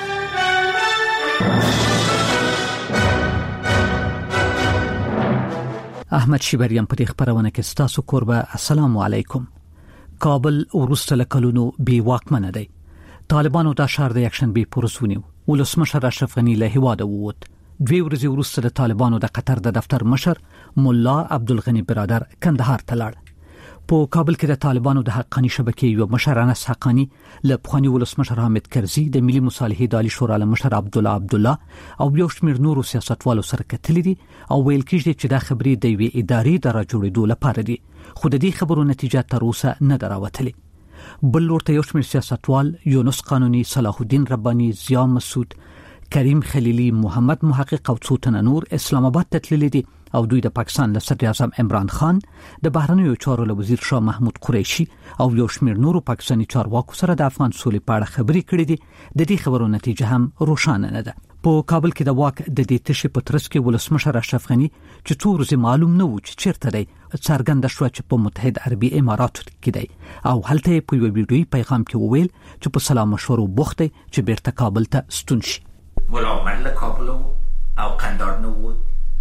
احمد شیبریان په دې خبرونه کې ستاسو قربه. السلام علیکم. کابل وروسته له کلونو بې واکمنه دی. طالبانو دا ښار د یکشنبې پورس ونیو. ولسمشر اشرف غنی له هیواده ووت. 2 ورځې وروسته د طالبانو د قطر د دفتر مشر مولا عبدالغنی برادر کندهار ته لاړ. په کابل کې د طالبانو د حقانی شبکې یو مشر انس حقانی له پخوانی ولسمشر حامد کرزي د ملي مصالحې دالي شورا له مشر عبدالله او یو شمېر نورو سیاستوالو سره کتلې دي او ویل کېږي چې دا خبرې د یوې ادارې د راجوړېدو لپاره دي، خو د دې خبرو نتیجه تر اوسه نه راوتلې. بل ورته یو شمېر سیاستوال یونس قانوني، صلاح الدین رباني، ضیا مسعود، کریم خلیلی، محمد محقق او څو تنه نور اسلام آباد ته تللي دي او دوی د پاکستان له صدر اعظم عمران خان، د بهرنیو چارو له وزیر شاه محمود قریشي او یو شمېر نورو پاکستاني چارواکو سره د افغان سولې په اړه خبرې کړې دي. د دې خبرو نتیجه هم روښانه نه ده. په کابل کې د واک د دې تشې په ترڅ کې ولسمشر اشرف غنی چې څو ورځې معلوم نه و چې چیرته دی، څرګنده شوه چې په متحده عربي اماراتو کې دی او هلته په یو ویډیویي پیغام کې وویل چې په سلام مشورو بوخت دی چې بیرته کابل ته ستون شي. ملاقات له کابل او قندار نه و،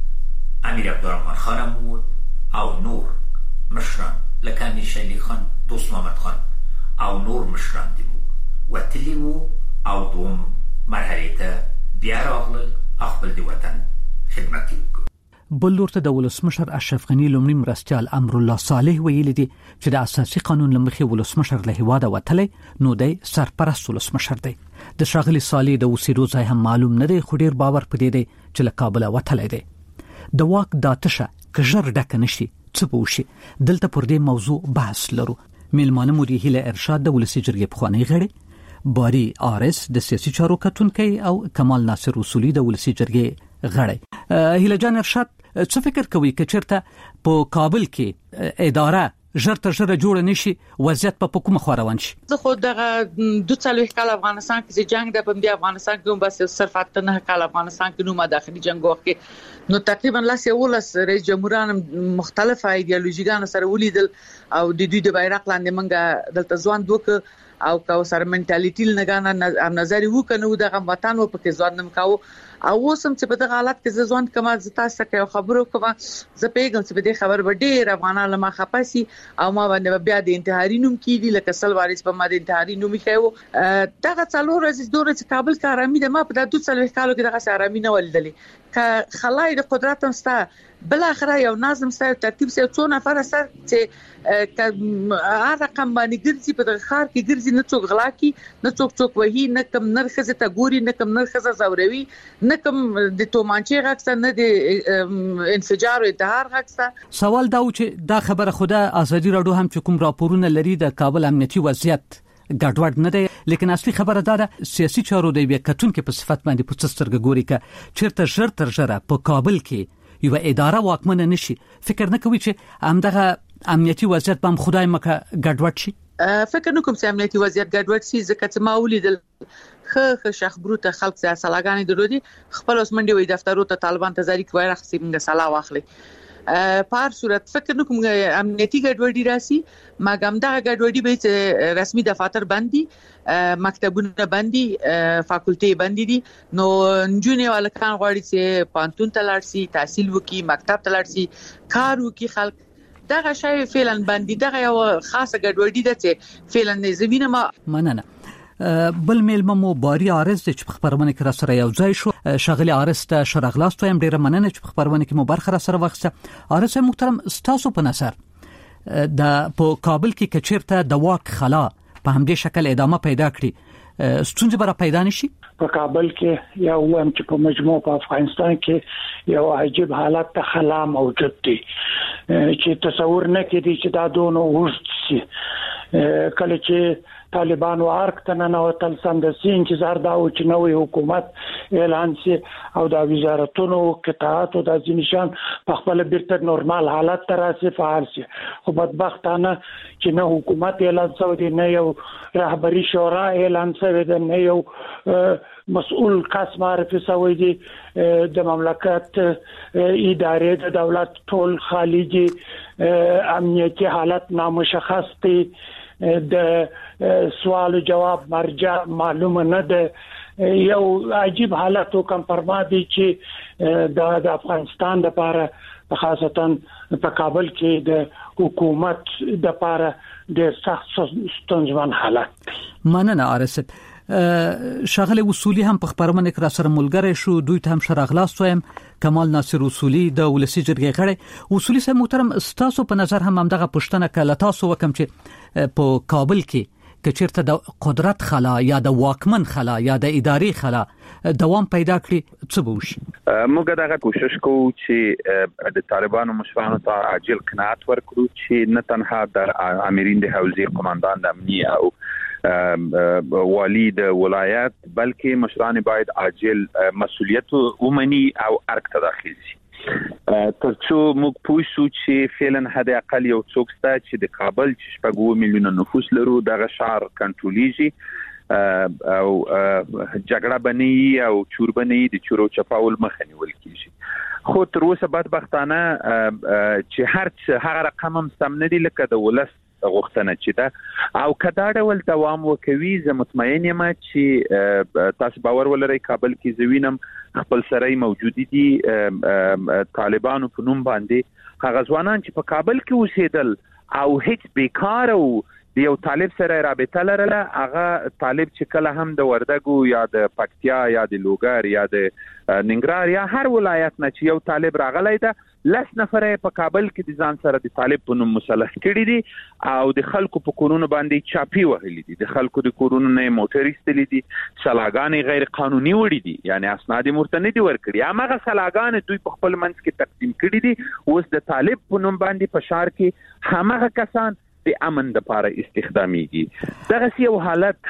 امیر عبدالرحمن خان بود او نور مشران لکه امیر شیلی خان، دوست محمد خان او نور مشران دی بود و تلیو او دوم مرحله ته بیا راغلل خپل دی وطن خدمت وکړي. بل ورته د ولسمشر اشرف غنی لومړي مرستیال امر الله صالح ویلي دي چې د اساسي قانون لمخې ولسمشر له هیواده وتلی نو دی سرپرست ولسمشر دی. د شاغلي صالح د اوسېدو ځای هم معلوم نه دی، خو ډیر باور پدې دی چې له کابل وتلی دی. د واک داتشه کژر ډک نشي څه بوشي. دلته پر دې موضوع بحث لرو. میلمانه مو دی هیله ارشاد د ولسی جرګې پخوانی غړي، باری آرس د سیاسي چارو کتونکي او کمال ناصر اصولي د ولسی جرګې غړي. هیله جان ارشاد څه فکر کوي چې چیرته په کابل کې اداره ژر تر ژره جوړ نشي، وضعیت په کومه خوا روان شي؟ زه خو دغه 42 کال افغانستان کې جنگ د بم دی افغانستان کې بس صرف 8 کال افغانستان کې نو ما داخلي جنگ وکړ، نو تقریبا لاس رئیس جمهوران مختلف ایدئولوژیګان سره ولیدل او د دوی د بیرغ لاندې منګه دلته ځوان دوک او کا سره منټالیټی لګانا ام نظر وکنو دغه وطن و پکې ځوان نم کاو او وسم چې په دغه حالت کې ځوان کما تاسو ته خبرو کوم زه پیغام چې په دې خبر وړي روانه لمه خپاسي او ما باندې بیا د انتحاري نوم کېدی لکه سل وارث په ما د انتحاري نوم خېو دغه څلور ورځې دوره چې کابل کې آرامي ده، ما په 2 کالو کې دغه آرامي نه ولیدلې ک خلای د قدرت هم ستا بل اخره یو نظم سره ترتیب سره څو نفر سره چې رقم باندې ګرځي په دغه خار کې ګرځي، نه څوک غلا کی، نه څوک وਹੀ، نه کم نرخصه ته ګوري، نه کم نرخصه زوروي، نه کم د تومانچې غاکسه، نه د انفجار او انتحار غاکسه. سوال دا و چې دا خبره خوده ازادي راډیو هم چې کوم راپورونه لري د کابل امنیتي وضعیت ګډوډ نه دی، لیکن اصلي خبره ده سیاسي چارو د یو کتونکو په صفت باندې په څسترګ ګوري ک چیرته ژر تر ژره په کابل کې یو اداره واکمنه نشي. فکر نه کوي چې همدغه امنیتي وضعیت به خدای مکه ګډوډ شي؟ فکر نه کوم چې امنیتي وضعیت ګډوډ شي، ځکه چې ما ولیدل خه شخبروته خلک سره سلاګانې درودي خپل اوسمنډي وي دفترو ته طالبان ته ځاری کوي راخسي موږ سلا واخلي. په صورت فکر نه کوم امنیتي ګډوډي راسي، مګم دا ګډوډي به چې رسمي دفاتر بندي، مکتبونه بندي، فاکولټي بندي دي، نو نجونې ولکان غواړي چې پانتون ته لاړ شي، تحصیل وکي، مکتب ته لاړ شي، کار وکي، خلک دغه شی فعلا باندې دغه یو خاصه ګډوډي ده چې فعلا زمينه ما مننه. بل میلمه مو باری عارض چې په خبرونه کې را سره یو ځای شو. شغلی عارض ته شرغلاست وایم، ډیره مننه چې په خبرونه کې مو برخه را سره واخیسته. عارض محترم، ستاسو په نظر د په کابل کې کچیرته د واک خلا په همدې شکل ادامه پیدا کړي، ستونزې به پیدا نشي؟ په کابل کې یو هم چې په مجموع په افغانستان کې یو عجیب حالت ته خلا موجود دی چې تصور نه کېدی چې دا دونه وښت شي. کله چې طالبان وارک ته نه وتل سمدستي انتظار دا و چې نوې حکومت اعلان شي او د وزارتونو قطاعات او د ځینشان په خپل بیرته نورمال حالت ته راسي، فعال شي. خو بدبختانه چې نه حکومت اعلان شوی دی، نه یو رهبری شورا اعلان شوی دی، نه یو مسؤل کس معرفي شوی دی. د مملکت ادارې د دولت ټول خالی دي، امنیتي حالت نامشخص دی، د سوال و جواب مرجع معلومه نه ده. یو عجیب حالت او کمپرما دي چې د افغانستان لپاره خاصتا په کابل کې د حکومت لپاره د سخت ستونزمن حالت. مننه عارض. شغله اصولي هم په خبرونه کې را سره ملګری شو، دوی ته هم شرغلاست وایم، کمال ناصر اصولي د ولسی جرګې غړی. اصولي سم محترم، ستاسو په نظر هم دغه پښتنه کله تاسو وکم چې په کابل کې کچیرته د قدرت خلا یا د واکمن خلا یا د اداري خلا دوام پیدا کړي، څه به وشي؟ موږ دغه کوشش کوو چې د طالبانو مشرانو ته عاجل قناعت ورکړو چې نه تنها د امرین د حوزې قوماندان د امنیه او والی د ولایت، بلکې مشران باید عاجل مسؤلیت ومني او ارګ ته داخل شي، ترڅو موږ پوه شو چې فعلا حد اقل یو څوک شته چې د کابل چې 4 میلیونه نفوس لرو دغه شهر کنټرولیږي او جګړه بني او چور بني د چورو چپاول مخه نیول کیږي. خو تر اوسه بدبختانه چې هر رقم هم سم نه دی لکه د ولس غوښتنه چې ده، او کدا ډول دوام وکوي زه مطمئن یم چې تاسو باور ولرئ کابل کې زوینم خپل سره موجود دي طالبانو په نوم باندې هغه ځوانان چې په کابل کې اوسېدل او هیڅ بیکار او د یو طالب سره رابطه لرله، هغه طالب چې کله هم د وردګو یا د پکتیا یا د لوګر یا د ننګرهار یا هر ولایت نه چې یو طالب راغلی ده، 10 نفر په کابل کې د ځان سره د طالب په نوم مسلح کړي دي او د خلکو په کورونو باندې چاپی وهلي دي، د خلکو د کورونو نه موټر ایستلي دي، سلاګانې غیر قانوني وړي دي، یعنی اسناد مرتندي ورکړي. هغه سلاګانې دوی په خپل منځ کې تقسیم کړي دي. اوس د طالب په نوم باندې په شهر کې همغه کسان د امن لپاره استخداميږي. دغه یو حالت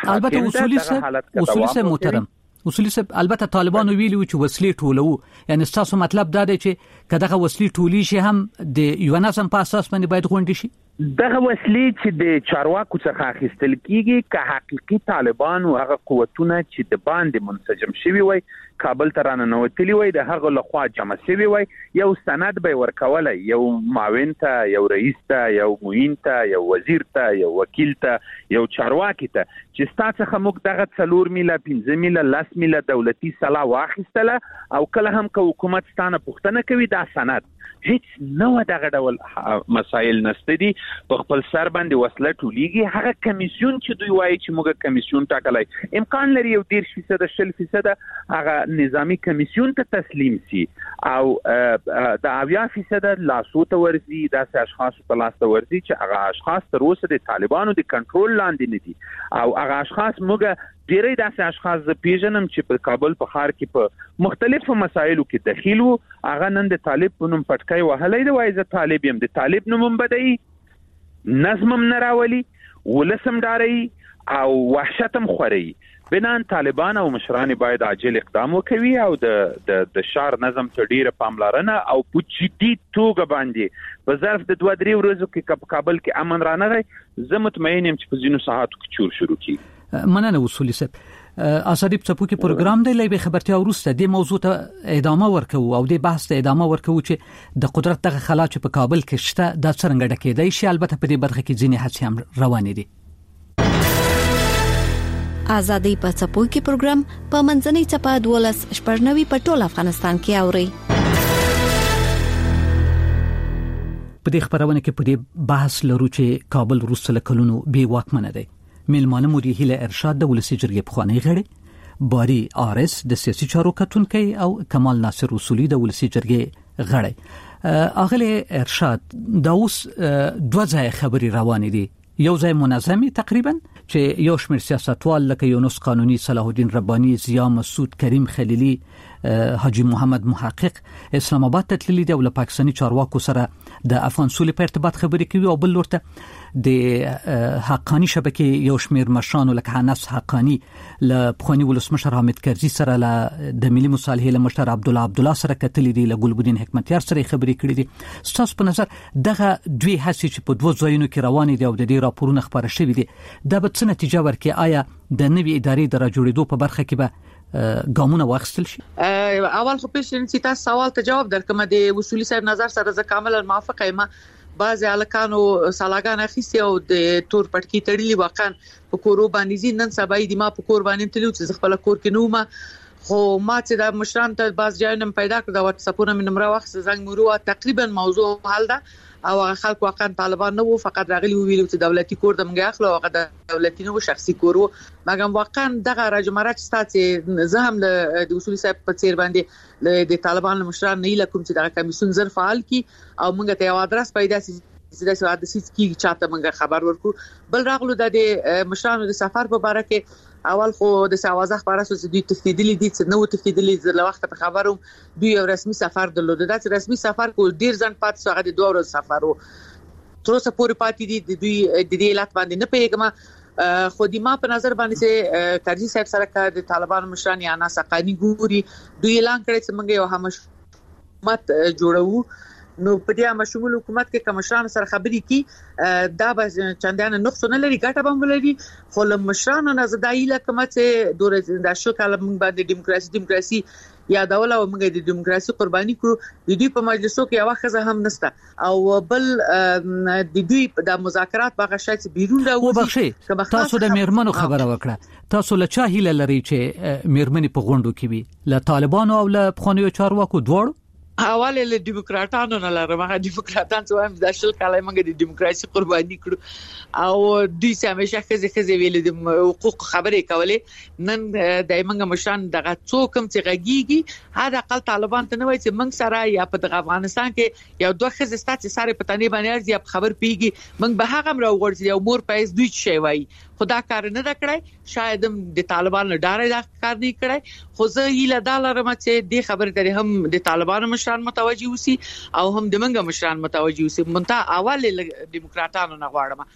اصولي سه محترم اصولي سه البته طالبانو ویلي چې وسلې ټولو، یعنی تاسو مطلب دا دی چې کداغه وسلې ټولي شي هم د یو نظم په اساس باندې باید غونډي شي. دغه وسلې چې د چارواکو څخه اخیستل کیږي که حقيقي طالبان او هغه قوتونه چې د باندې منسجم شوي وي کابل ته راننوتلی وي د هغه لخوا جمع شوي وي، یو سند به ورکولای، یو معاون ته، یو رئیس ته، یو معین ته، یو وزیر ته، یو وکیل ته، یو چارواکي ته چې ستاسو خموک دغه 4 میله 15 میله 10 میله دولتي سلا واخیستله او کله هم که حکومت ستانه پوښتنه کوي دا سند هیڅ نو دغه ډول مسایل نشته دي، په خپل سر باندې وسله ټولیږي. هغه کمیسیون چې دوی وایي چې موږ کمیسیون ټاکلای امکان لري یو 10% 10% هغه نظامی کمیسیون ته تسلیم شي او د 80% لاسو ته ورزي، داسې اشخاص په لاس ته ورزي چې هغه اشخاص تر اوسه د طالبانو د کنټرول لاندې نه دي او هغه اشخاص موږ ډیری داسې اشخاص پیژنم چې په کابل په ښار کې په مختلفو مسایلو کې دخیل وو، هغه نن د طالب په نوم پټکای وهلای دی، وایي زه طالب یم، د طالب نوم بدایي، نظم نه راولي، ولسم ډاري او وحشت هم خوري. بنان طالبان او مشران باید عاجل اقدام وکوي او د شهر نظم ته ډیره پاملرنه او په جدي توګه باندې په ظرف د 2-3 ورځو کې په کابل کې امن رانغی. زه مطمئن یم چې په ځینو ساعتو کې چور شروع کیږي. مننه اصولي صاحب. آزادی په څپو کې پروګرام دی لای به خبرتیا ورسته د موضوع ته ادامه ورکو او د بحث ته ادامه ورکو چې د قدرت دغه خلا چې په کابل کې شته د څرنګه ډکېدای شي. البته په دې برخه کې ځینې هڅې هم روانې دي. آزادی په څپو کې پروګرام په منځنۍ چپه 12 په ټول افغانستان کې اوري. په دې خبرونه کې په دې بحث لرو چې کابل وروسته له کلونو بې واکمنه دی. میلمانه مو هیله ارشاد د ولسی جرګې پخوانی غړي، باری آرس د سیاسي چارو کتونکي او کمال ناصر اصولي د ولسی جرګې غړي. اغله ارشاد دا اوس دوه ځای خبري روانې دي. یو ځای منظمي تقریبا چې یو شمېر سیاستوال لکه یونس قانوني، صلاح الدین رباني، ضیا مسعود، کریم خلیلی، حاجی محمد محقق اسلام آباد ته تللي دي او له پاکستاني چارواکو سره د افغان سولې په ارتباط خبرې کوي. او بل لورته د حقانی شبکې یو شمېر مشرانو لکه حنس حقانی له پخوانی ولسمشر حامد کرزي سره، له د ملي مصالحې له مشر عبدالله سره کتلي دي، له ګلبدین حکمتیار سره خبرې کړې دي. ستاسو په نظر دغه دوی هڅې چې په دوه ځایونو کې روانې دي او د دې راپورونه خبره شوي دي، دا به څه نتیجه ورکړي؟ آیا د نوې ادارې د راجوړېدو په برخه کې به ګامونه واخیستل شي؟ اول خو پیشن چې تاسو سوال ته جواب درکمه د اصولي صاحب نظر سره زه کاملا موافقه یم. بعض الکانو سالاګان اخیستي او د تور پټکی تړلي واقعا په کورو باندې نن سبا د ما په کور باندې تلو چې خپل کور کې نو ما خو ما چې د مشران ته باز ځایونه پیدا کړ د واتس اپونه من نمبر واخ زنګ مرو تقریبا موضوع حل ده او خلک واقعا طالبان نه وو، فقط راغلي ویلو چې دولتي کور د منګه اخلو او د دولتي نو شخصي کور مګم واقعا دغه راجمرات ستاسو زه هم د اصولي صاحب په چیر باندې د طالبان مشران نه لکم چې دغه کمیسون زر فعال کی او موږ ته یو ادرس پیدا سي د سوادسیت کی چاته موږ خبر ورکو. بل راغلو د مشرانو د سفر په اړه کې اول خو د سوازخ پر اساس دوی تفصیلي دي چې نو تفصیلي د وخت په خبرو دوی یو رسمي سفر درلود. دا چې رسمي سفر کو ډیر ځن پات څنګه د 2 ورځې سفر وو تر اوسه پورې پاتې دي. دوی د دې علت باندې نه پیګم خو د ما په نظر باندې چې کرزي صاحب سره کا د طالبان مشران یا ناسقانی ګوري دوی اعلان کړی چې موږ یو حکومت جوړو. نو په دې مشمول حکومت کې کمشران سره خبرې کی دا به چندانه نقص نه لري، ګټه به ولري. خو له مشرانو نه زدايله کومه چې دوره د شو کله موږ باندې دیموکراسي یا دوله او موږ د دیموکراسي قرباني کړو. د دوی په مجلسو کې یو خزه هم نشته او بل د دوی د مذاکرات په غشای چې بیرون راوځي. تاسو د میرمنو خبره وکړه، تاسو له چا هیله لري چې میرمنې په غونډو کې وي؟ له طالبانو او له پخوانیو چارواکو دواړو؟ حواله له دیموکراتانو نه لرم. هغه دیموکراتان چې وایم د شل کاله موږ د دیموکراسي قرباني کړو او دوی همیشه خزه ویل د حقوق خبرې کولې. نن دایمنګ مشان دغه څوکم چې غږیږي هدا اقل طالبان ته نه وای چې موږ سره یا په افغانستان کې یو دوه خزه ستاسو سره په تنه باندې ارزي خبر پیږي موږ به هغه راوړل یو مور پېز دوی شي وای خدا کار نه کړای شاید د طالبان له ډارې دا کار نه کړای. خو زه یې لدالره چې د خبره درې هم د طالبانو مشران متوجي وسی او هم د منګه مشران متوجي وسی. منته اول دیموکراتانو نه غواړم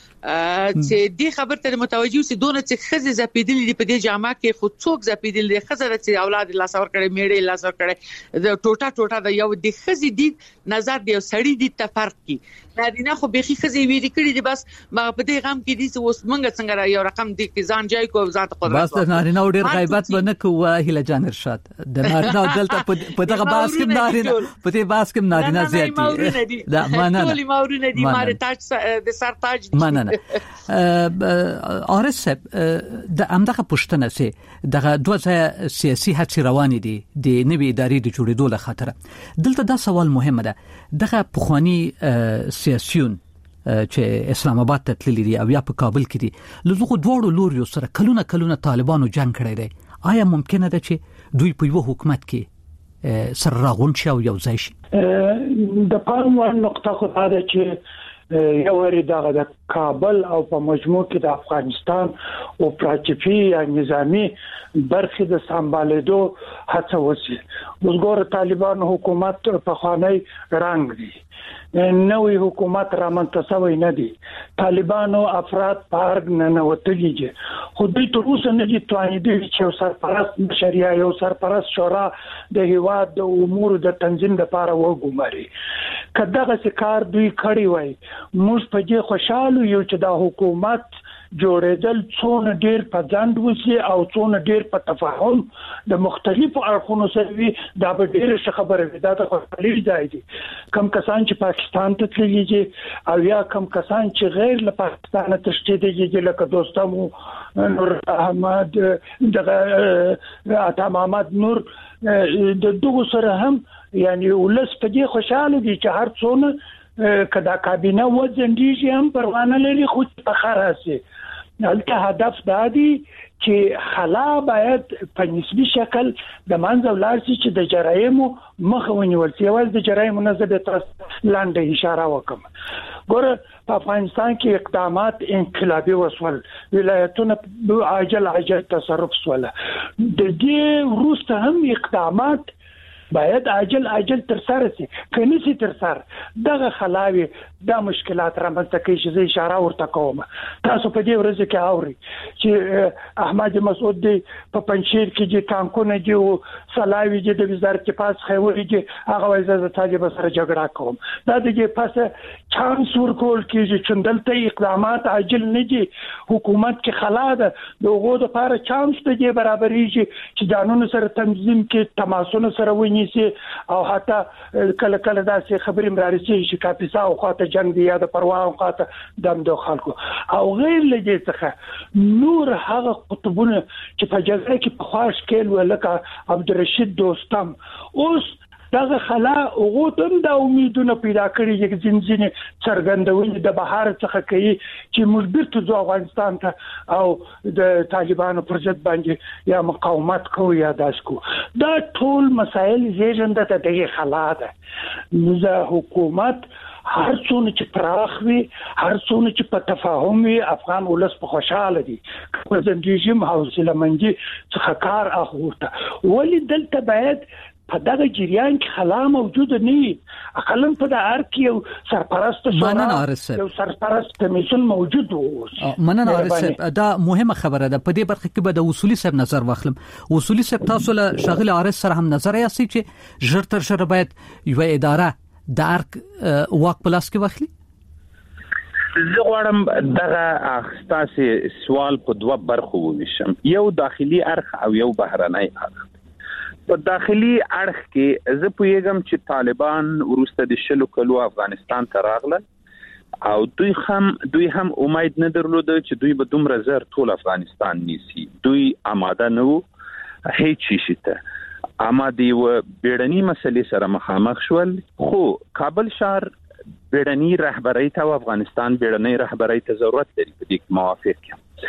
چې دې خبر ته متوجي وسی دونه چې خزه زپیدل دي په دې جامه کې خو څوک زپیدل دي خزه چې اولاد الله سور کړي میړې الله سور کړي د ټوټه د یو د خزه دي نظر دی سړی دي تفرق کی نارینه خو بيخي خزه ویری کړي دي بس ما په دې غم کې دي چې اوس منګه څنګه یو رقم دي کې ځان جای کو ذات قدرت بس د نارینه ډیر غیبت بنه کوه هله جان ارشاد د نارینه دلته په دغه باس کې نارینه په دې باس کې نارینه زیاتی دا معنا ټول ماورونه دي ماره تاج د سر تاج معنا آرس د امدغه پښتنه سي دغه دوه سیاسي هڅې روانې دي د نوې ادارې د جوړېدو لپاره. دلته دا سوال مهمه ده دغه پخوانی سیاسيون چې اسلام آباد ته تللي دي او یا په کابل کې دي لږه دوړو لوري سره کلونه طالبانو جنگ کړی دی. آیا ممکنه ده چې دوی په یو حکومت کې سره راغون شي او یو ځای شي؟ د پام وړ نقطه خو دا ده چې یو ری دغه د کابل او په مجموع کې د افغانستان او پراچپی یا نظامی برخه د سمبالېدو هڅه وشي. وګوره طالبان حکومت په خوانی رنگ دی، نوې حکومت رامنځته شوی نه دی، طالبانو افراد پارګ نه وتلی دي، خو دوی تر اوسه نه دي توانیدلي چې یو سرپرست مشریا یو سرپرست شورا د هیواد د امور د تنظیم لپاره وګماري. کداغه کار دوی کړی وای موږ په دې خوشاله یو چې د حکومت جوړېدل څونه ډېر په ځند وسی او څونه ډېر په تفاهم د مختلفو اړخونو سره وي، دا به ډېر خبره وي. دا د خوشحالي ځای دی. کم کسان چې پاکستان ته تللي دي او یا کم کسان چې غیر له پاکستان تښتېدلي دي لکه دوستمو نور احمد دغه عطا محمد نور د دغه سره هم یعنی ولس په دې خوشاله دي چې هر څونه کدا کابینه وځندېږي هم پروانه لري خو په خراسي. البته هدف دا دی چې خلا باید په نسبی شکل د منځ ولر شي چې د جرایمو مخه ونیول شي. ول د جرایمو نه زه به تاسو لاندې اشاره وکم. ګوره په افغانستان کې اقدامات انقلابي وسول، ولایتونه عاجل تصرف سول، د دې وروسته هم اقدامات باید عاجل تر سره شي. کني سي تر سره دغه خلاوي دا مشکلات رامنځته کوي چې زه اشاره ورته کوم. تاسو په دې ورځ کې اوري چې احمد مسعود دی په پنځیر کې چې ټانکونه دی او سلاوي دی د وزارت پاس خوري دی هغه وایي د طالب سره جګړه کوم. دا د دې پاسه چانس ورکول کیږي چې دلته اقدامات عاجل نه دي. حکومت کې خلا ده دغه د لپاره چانس ته برابرېږي چې قانون سره تنظیم کې تماسونه سره ونی او حتی کله کله داسې خبرې مرارسي چې کاپیسا او خاطر جنگ دی یا د پروا او خاطر دم دو خلکو او غیر لدې څخه نور هغه قطبونه چې په جګړه کې په خاص کې ولکه عبدالرشید دوستم اوس دغه خلا او تم د امیدونو پیدا کړی یک ځینځینې څرګندونې د بهار څخه کوي چې موږ بیرته ځو افغانستان ته او د طالبانو پر ضد باندې یا مقاومت کوو یا داس کو. دا ټول مسایل زیږنده ته دغه خلا ده. نو حکومت هر څونه چې پراخ وي، هر څونه چې په تفاهم وي، افغان ولس په خوشاله دي. په زندګیم حوصله مندي څخه کار اخورته ولی دلته باید په دغه جریان کې خلا موجود نه وي. اقلن په د ار کې یو سرپرست شورا یو سرپرست کمیسیون موجود وو. مننه ارسب دا مهمه خبره ده. په دې برخه کې به د اصولي صاحب نظر واخلم. اصولي صاحب تاسو له شاغل ارس سره هم نظر یاستئ چې ژر تر ژره باید یو اداره د ارک واک پلاس کې واخلي. زه غواړم دغه اخستاسي سوال په دوه برخو وویشم، یو داخلي ارخ او یو بهرنی ارخ. په داخلي اړخ کې زه پوهیږم چې طالبان وروسته د 20 کلو افغانستان ته راغلل او دوی هم امید نه درلوده چې دوی به دومره زر ټول افغانستان نیسي. دوی آماده نه وو هیڅ شي ته آماده و بیړني مسلې سره مخامخ شول. خو کابل شهر بیړني رهبرۍ ته او افغانستان بیړني رهبرۍ ته ضرورت لري. په دې موافق یم.